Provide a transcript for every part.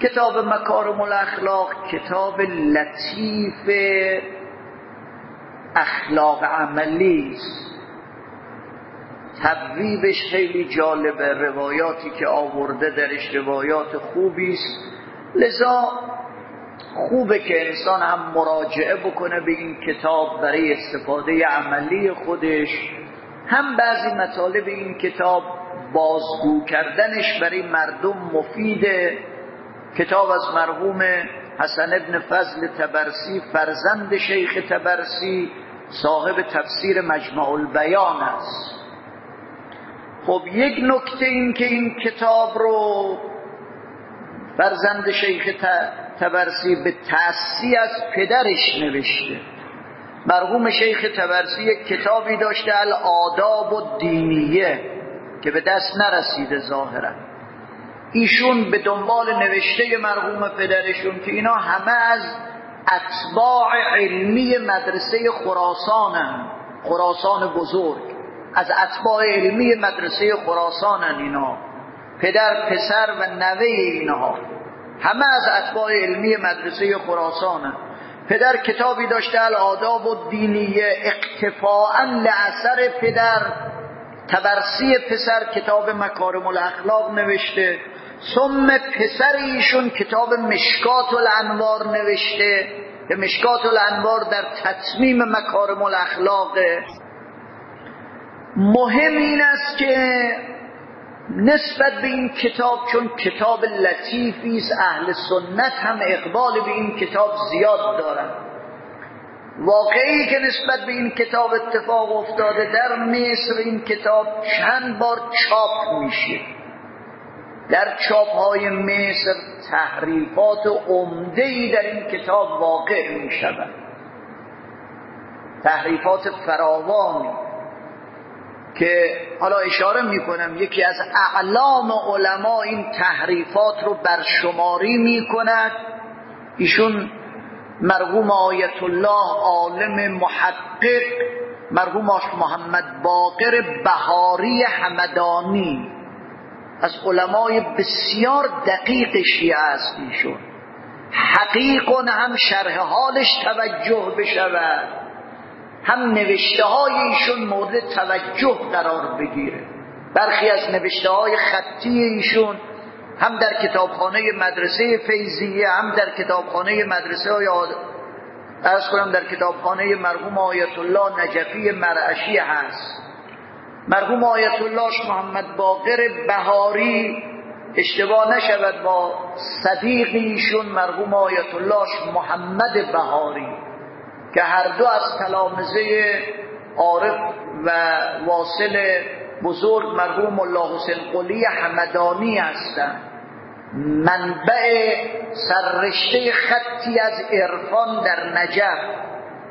کتاب مکارم الاخلاق کتاب لطیف اخلاق عملی است، تبویبش خیلی جالبه، روایاتی که آورده درش روایات خوبی است. لذا خوبه که انسان هم مراجعه بکنه به این کتاب برای استفاده عملی خودش، هم بعضی مطالب این کتاب بازگو کردنش برای مردم مفیده. کتاب از مرحوم حسن ابن فضل طبرسی، فرزند شیخ طبرسی، صاحب تفسیر مجمع البیان است. خب یک نکته این که این کتاب رو فرزند شیخ طبرسی به تأسی از پدرش نوشته. مرحوم شیخ طبرسی یک کتابی داشته الآداب الدینیه که به دست نرسیده ظاهرا. ایشون به دنبال نوشته مرحوم پدرشون که اینا همه از اتباع علمی مدرسه خراسانن، خراسان بزرگ، از اتباع علمی مدرسه خراسانن اینا، پدر، پسر و نوه اینها همه از اتباع علمی مدرسه خراسانن. پدر کتابی داشته الآداب الدینیه، اقتفاء لأثر پدر. طبرسی پسر کتاب مکارم الاخلاق نوشته. ثم پسر ایشون کتاب مشکات الانوار نوشته که مشکات الانوار در تتمیم مکارم الاخلاق. مهم این است که نسبت به این کتاب، چون کتاب لطیفی است، اهل سنت هم اقبال به این کتاب زیاد دارن. واقعی که نسبت به این کتاب اتفاق افتاده، در مصر این کتاب چند بار چاپ میشه. در چاپ‌های مصر تحریفات عمده‌ای در این کتاب واقع می‌شود، تحریفات فراوانی که حالا اشاره میکنم یکی از اعلام علما این تحریفات رو برشماری میکند. ایشون مرحوم آیت الله عالم محقق، مرحوم محمد باقر بهاری همدانی، از علمای بسیار دقیق شیعه است. ایشون حقیقون هم شرح حالش توجه بشود، هم نوشته های ایشون مورد توجه قرار بگیره. برخی از نوشته های خطی ایشون هم در کتابخانه مدرسه فیضیه، هم در کتابخانه مدرسه در کتابخانه مرحوم آیت الله نجفی مرعشی هست. مرحوم آیت الله محمد باقر بهاری، اشتباه نشود با صدیق ایشون مرحوم آیت الله محمد بهاری، که هر دو از تلامذه عارف و واصل بزرگ مرحوم الله حسین قلی همدانی هستند. منبع سررشته خطی از عرفان در نجف.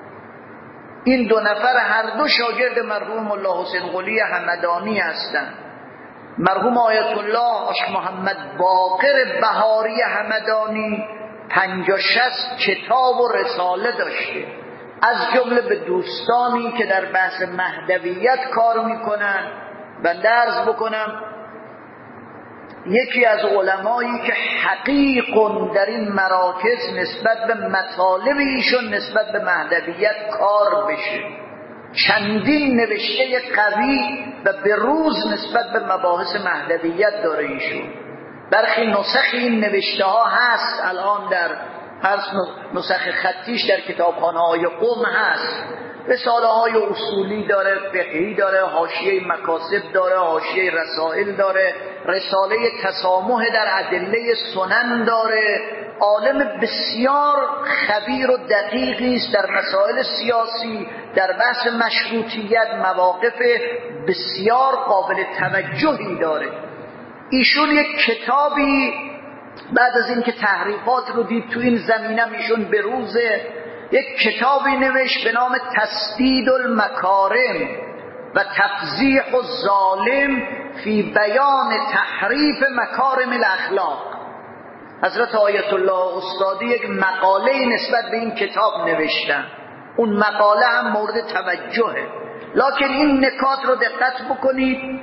این دو نفر هر دو شاگرد مرحوم الله حسین قلی همدانی هستند. مرحوم آیت الله محمد باقر بهاری همدانی 50-60 کتاب و رساله داشته، از جمله به دوستانی که در بحث مهدویت کار میکنن. و درس بکنم یکی از علمایی که حقیقون در این مراکز نسبت به مطالب ایشون نسبت به مهدویت کار بشه، چندین نوشته قوی و بروز نسبت به مباحث مهدویت داره ایشون. برخی نسخ این نوشته ها هست الان در نسخ خطیش در کتابخانه های قم هست. رساله های اصولی داره، فقهی داره، حاشیه مکاسب داره، حاشیه رسائل داره، رساله تسامح در ادله سنن داره. عالم بسیار خبیر و دقیقی است در مسائل سیاسی، در بحث مشروطیت مواقف بسیار قابل توجهی داره. ایشون یک کتابی بعد از اینکه تحریفات رو دید تو این زمینه ایشون به روزه یک کتابی نوشت به نام تسدید المکارم و تفضیح الظالم فی بیان تحریف مکارم الاخلاق. حضرت آیت الله استادی یک مقاله نسبت به این کتاب نوشتن. اون مقاله هم مورد توجهه، لکن این نکات رو دقت بکنید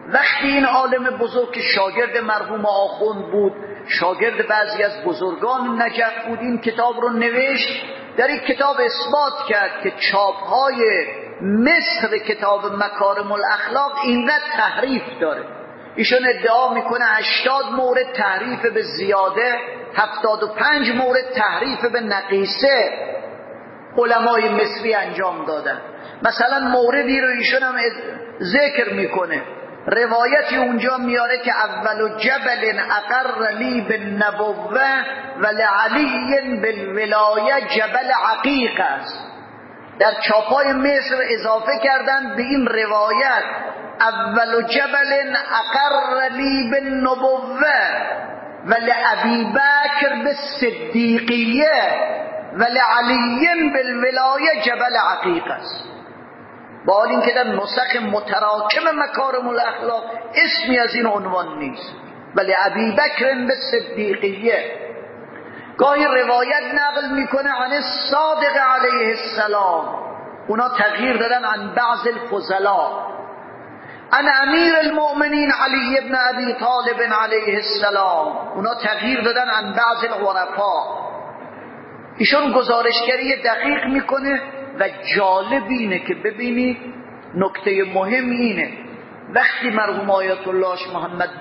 وقتی این عالم بزرگ که شاگرد مرحوم آخوند بود، شاگرد بعضی از بزرگان نجف بود، این کتاب رو نوشت، در این کتاب اثبات کرد که چاپهای مصر کتاب مکارم الاخلاق اینقدر تحریف داره. ایشون ادعا میکنه 80 مورد تحریف به زیاده، 75 مورد تحریف به نقیصه علمای مصری انجام دادن. مثلا موردی رو ایشون هم ذکر میکنه، روایتی اونجا میاره که اول جبل اقر لی بالنبوه و لعلی بالولایه جبل عقیق است. در چاپای مصر اضافه کردن به این روایت اول جبل اقر لی بالنبوه و لابی بکر بالصدیقیه و لعلی بالولایه جبل عقیق است. با حال این که در نسخ متراکم مکارم الاخلاق اسمی از این عنوان نیست، ولی ابی بکر بالصدیقیه. گاهی روایت نقل میکنه عن الصادق علیه السلام، اونا تغییر دادن عن بعض الفضلاء، عن امیر المؤمنین علی ابن ابی طالب علیه السلام، اونا تغییر دادن عن بعض العرفاء. ایشون گزارشگری دقیق میکنه و جالب اینه که ببینید نکته مهم اینه، وقتی مرحوم آیت الله محمد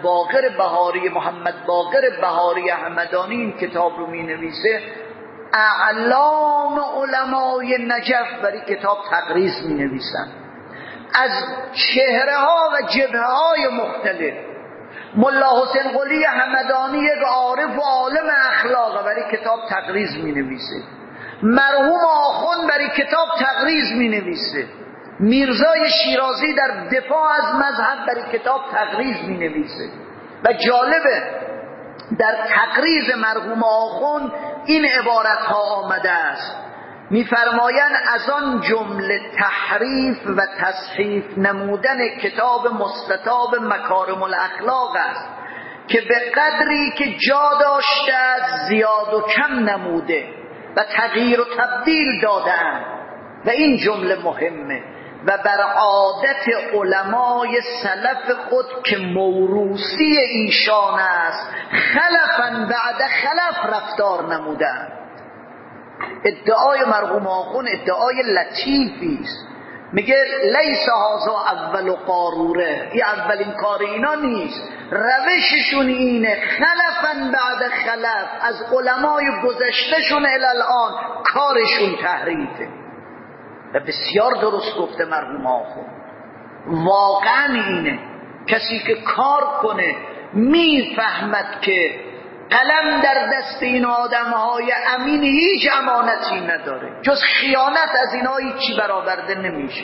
باقر بهاری احمدانی این کتاب رو می نویسه، اعلام علمای نجف برای کتاب تقریض می نویسن، از چهره ها و جبهه های مختلف. ملا حسین قلی حمدانی یک عارف و عالم اخلاق برای کتاب تقریض می نویسه، مرحوم آخوند برای کتاب تقریض می نویسه، میرزای شیرازی در دفاع از مذهب برای کتاب تقریض می نویسه. و جالبه در تقریض مرحوم آخوند این عبارت ها آمده است، میفرمایند از آن جمله تحریف و تصحیف نمودن کتاب مستطاب مکارم الاخلاق است که به قدری که جا داشته زیاد و کم نموده و تغییر و تبدیل دادن. و این جمله مهمه و بر عادت علمای سلف خود که موروثی ایشان است خلفاً بعد خلف رفتار نمودن. ادعای مرحوم آخوند ادعای لطیفی است، میگه لیس هذا اول قاروره، این اولین کار اینا نیست، روششون اینه خلفاً بعد خلف، از علمای گذشتهشون الی الان کارشون تحریفه. و بسیار درست گفته مرحوم آخوند، واقعا اینه، کسی که کار کنه میفهمد که قلم در دست این آدمهای امین هیچ امانتی نداره، جز خیانت از اینا هیچی برآورده نمیشه.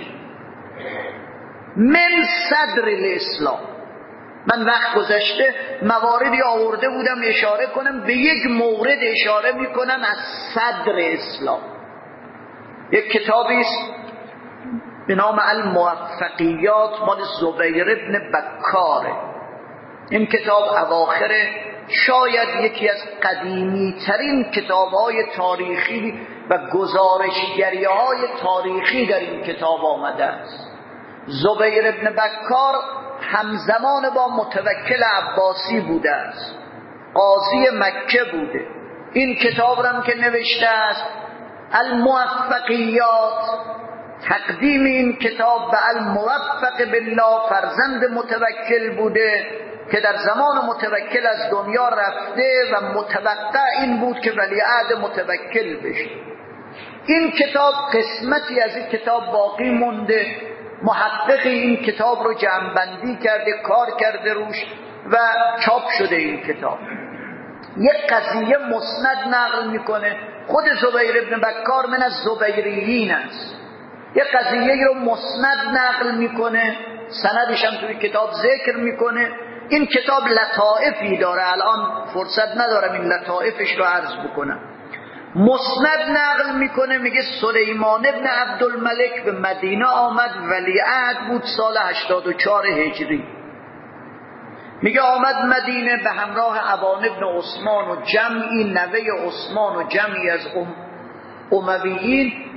من صدر الاسلام، من وقت گذشته مواردی آورده بودم اشاره کنم، به یک مورد اشاره میکنم از صدر اسلام. یک کتابی است به نام الموفقیات مال زبیر ابن بکاره. این کتاب اواخر شاید یکی از قدیمی ترین کتاب‌های تاریخی و گزارشگری‌های تاریخی در این کتاب آمده است. زبیر ابن بکار همزمان با متوکل عباسی بوده است، قاضی مکه بوده. این کتاب را هم که نوشته است الموفقیات، تقدیم این کتاب به الموفق بالله، فرزند متوکل بوده که در زمان متوکل از دنیا رفته و متوقع این بود که ولیعهد متوکل بشه. این کتاب قسمتی از این کتاب باقی مونده، محقق این کتاب رو جمع‌بندی کرده، کار کرده روش و چاپ شده. این کتاب یک قضیه مسند نقل میکنه، خود زبیر ابن بکار من از زبیریین است، یک قضیه رو مسند نقل میکنه، سندش هم توی کتاب ذکر میکنه. این کتاب لطائفی داره، الان فرصت ندارم این لطائفش رو عرض بکنم. مسند نقل میکنه، میگه سلیمان ابن عبدالملک به مدینه آمد، ولیعهد بود سال 84 هجری. میگه آمد مدینه به همراه ابان ابن عثمان و جمعی نوه عثمان و جمعی از امویین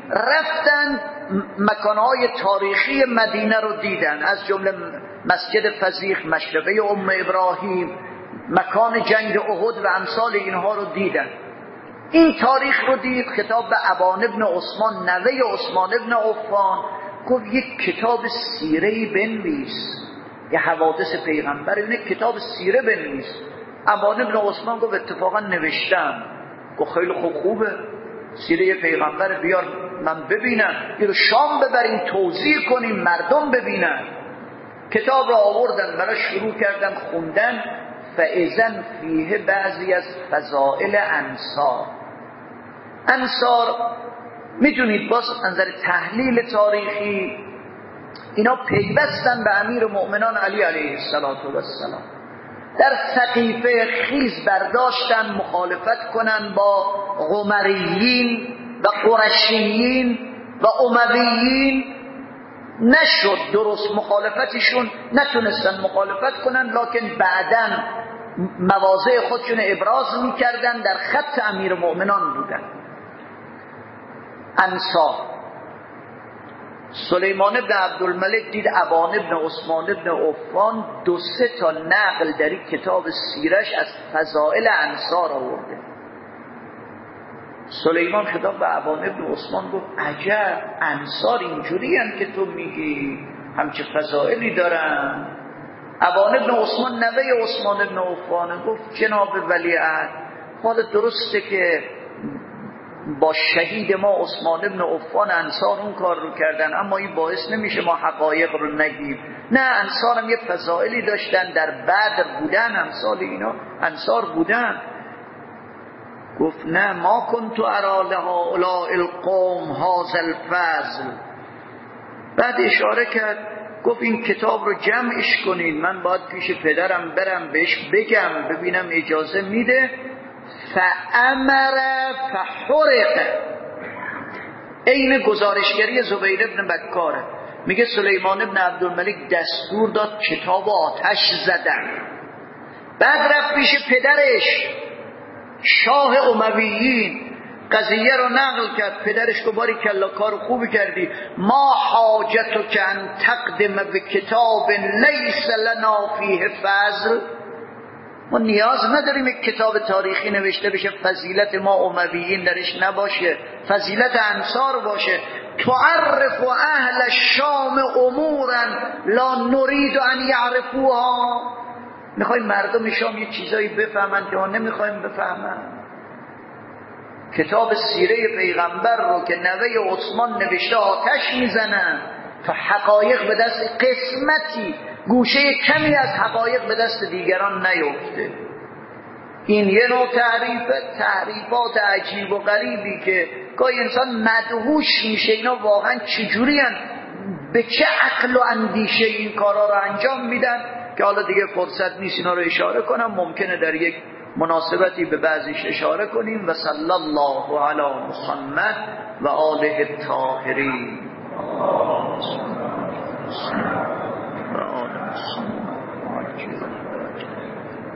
رفتن مکانهای تاریخی مدینه رو دیدن، از جمله مسجد فضیخ، مشربه ام ابراهیم، مکان جنگ احد و امثال اینها رو دیدن. این تاریخ رو دید، خطاب به ابان ابن عثمان نوه عثمان ابن عفان، گفت یک کتاب سیره‌ای بنویس، یه حوادث پیغمبر، یک کتاب سیره بنویس. ابان ابن عثمان گفت اتفاقا نوشتم. گفت خیلی خوبه، سیره پیغمبر بیار من ببینم، اینو شام ببریم توضیح کنیم مردم ببینن. کتاب را آوردن براش شروع کردن خوندن. فاذن فیه بعضی از فضائل انصار میدونید باز انظر تحلیل تاریخی اینا پیوستن به امیر مؤمنان علی علیه السلام. در سقیفه خیز برداشتن مخالفت کنن با قمریین و قرشیین و امویین، نشد درست مخالفتشون، نتونستن مخالفت کنن، لکن بعداً مواضع خودشون ابراز میکردن، در خط امیر مؤمنان بودن. انصار سلیمان ابن عبدالملک دید ابان ابن عثمان ابن عفان 2-3 تا نقل در این کتاب سیرش از فضائل انصار آورده. سلیمان خطاب به ابان ابن عثمان گفت عجب، انصار اینجوری هم که تو میگی، همچه فضائلی دارن. ابان ابن عثمان نوه عثمان ابن عفان گفت جناب ولیعهد، حالا درسته که با شهید ما عثمان ابن عفان انصار اون کار رو کردن، اما این باعث نمیشه ما حقایق رو نگیم. نه، انصار هم یه فضائلی داشتن، در بدر بودن، امثال اینا انصار بودن. گفت نه، ما کنت ارى لهؤلاء القوم هذا الفضل. بعد اشاره کرد گفت این کتاب رو جمعش کنین، من باید پیش پدرم برم بهش بگم ببینم اجازه میده. فامر فحرق، این گزارشگری زبیر ابن بکاره، میگه سلیمان ابن عبدالملک دستور داد کتاب آتش زدن. بعد رفت پیش پدرش شاه امویین، قضیه رو نقل کرد. پدرش گفت باریکلا، کار خوبی کردی، ما حاجتک ان تقدم بکتاب لیس لنا فیه فضل، ما نیاز نداریم یک کتاب تاریخی نوشته بشه فضیلت ما امویین درش نباشه، فضیلت انصار باشه. تعرف اهل الشام امورا لا نريد ان يعرفوها، میخوایم مردم شام یه چیزایی بفهمن که ما نمیخوایم بفهمن. کتاب سیره پیغمبر رو که نوه عثمان نوشته آتش میزنن تا حقایق به دست قسمتی، گوشه کمی از حقایق به دست دیگران نیفته. این یه نوع تحریفات عجیب و غریبی که گاهی انسان مدهوش میشه اینا واقعا چجوری هن؟ به چه عقل و اندیشه این کارا رو انجام میدن که حالا دیگه فرصت نیست اینا رو اشاره کنم، ممکنه در یک مناسبتی به بعضیش اشاره کنیم. و صلی الله علی محمد و آله الطاهرین و آله